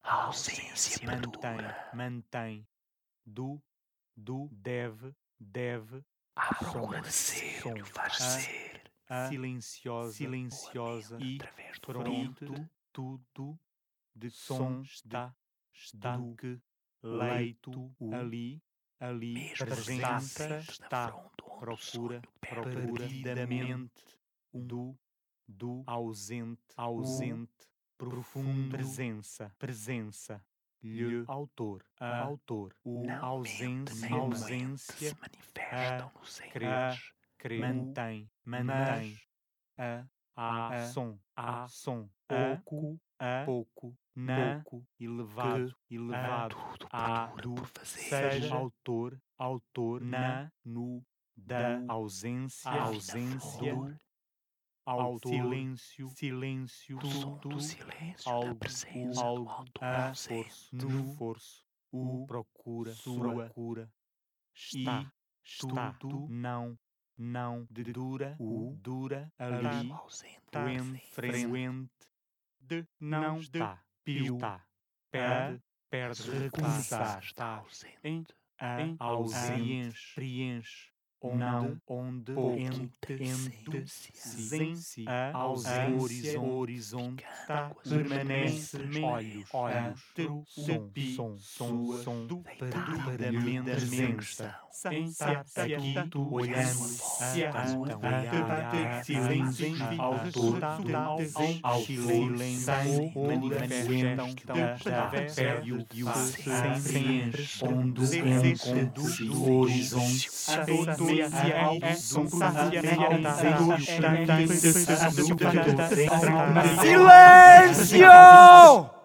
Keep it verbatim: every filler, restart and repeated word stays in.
A ausência mantém, perdura. mantém, do, do, deve, deve, À procura som, de ser som, que o faz a, ser. a, silenciosa, silenciosa e Através do fronte, vento, tudo, de som, está, está, do que, leito, o, ali, ali, mesmo presença, presentes na está, fronte onde o procura, sonho perde perdidamente, do, do, ausente, ausente, profundo, presença, presença, lhe, autor, a, autor, o, não ausência, mente nem ausência, se manifestam a, nos crer, entes. crer, mantém, mantém, a, a, a, som, a, som, pouco, a, pouco, na, pouco, elevado, elevado, Tudo a, procura do, por fazer. seja, autor, autor, na, no, da, ausência, a ausência, flor, ao silêncio, silêncio, o som tudo, do silêncio, algo, da presença o, algo, do autor a, ausente. forço, no, forço, o, procura, sua, procura, está, está, tudo, não, não, de dura, o, dura, ali, ausente, frente, frente, de, não, está, piu, está, perde, perde, recomeçar, está, ausente. em, a, em, ausente, preenche, onde, onde, entre, entre, sem, si, a, ausência, horizonte, está, permanece, olhos, olhos, som, som, som, som, do, perdidamente, presença, em, aqui, tu, olhando, a, silêncio, autor, ao silêncio, manifestam, através, e o sempre, onde, entre, do horizonte, Silêncio!